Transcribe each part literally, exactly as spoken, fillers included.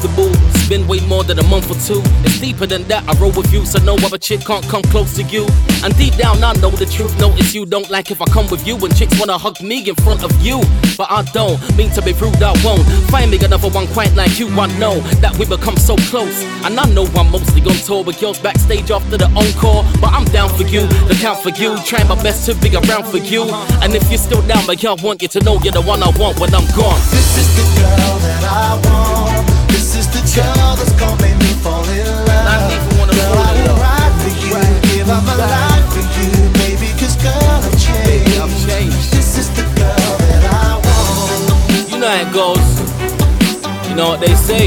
comfortable. It's been way more than a month or two. It's deeper than that, I roll with you, so no other chick can't come close to you. And deep down I know the truth, notice you don't like if I come with you. And chicks wanna hug me in front of you, but I don't mean to be rude, I won't. Find me another one quite like you, I know that we become so close. And I know I'm mostly on tour with girls backstage after the encore, but I'm down for you, the count for you. Trying my best to be around for you. And if you're still down, but I want you to know you're the one I want when I'm gone. This is the girl that I want. This is the girl that's gonna make me fall in love. I don't even wanna girl, fall I in will love. ride for you, give up my life for you, baby, cause girl, I've changed. Baby, I've changed. This is the girl that I want. You know how it goes. You know what they say.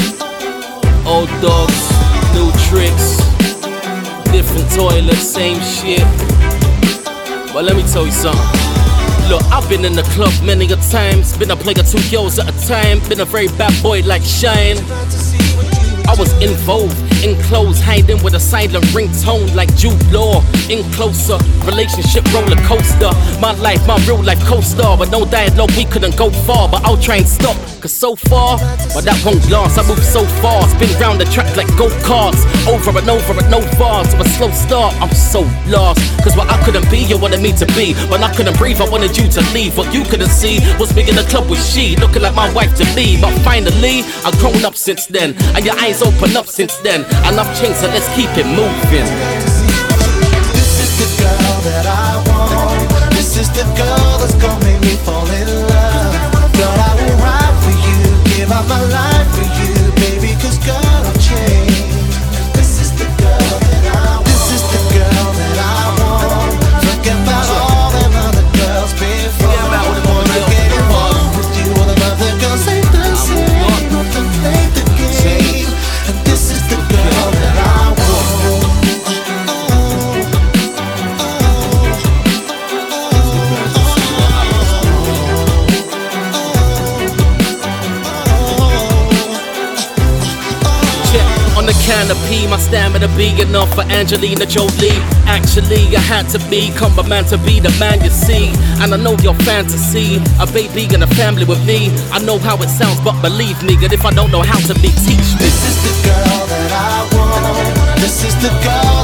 Old dogs, new tricks. Different toilets, same shit. But let me tell you something. Look, I've been in the club many a times. Been a player two girls at a time. Been a very bad boy like Shine. I was involved in clothes, hiding with a silent ringtone like Jude Law. In closer, relationship roller coaster. My life, my real life co-star. But no dialogue, we couldn't go far. But I'll try and stop, cause so far, but that won't last. I move so fast, spin round the track like go-karts. Over and over and no bars. To a slow start, I'm so lost. Cause what I couldn't be, you wanted me to be. When I couldn't breathe, I wanted you to leave. What you couldn't see was me in the club with she, looking like my wife to be. But finally, I've grown up since then, and your eyes open up since then. And I've changed, so let's keep it moving. This is the girl that I want. This is the girl that's gonna make me fall in love. Girl, I will ride for you, give up my life for you, baby, cause girl, I've changed. This is the girl that I want. This is the girl that I want. Forget about all them other girls before. I wanna get involved with you. All them other girls ain't the same. Not to play the game. And this is the girl that I want. On the canopy, my stamina be enough for Angelina Jolie. Actually, I had to become a man to be the man you see. And I know your fantasy, a baby and a family with me. I know how it sounds, but believe me, that if I don't know how to be, teach me. This is the girl that I want. This is the girl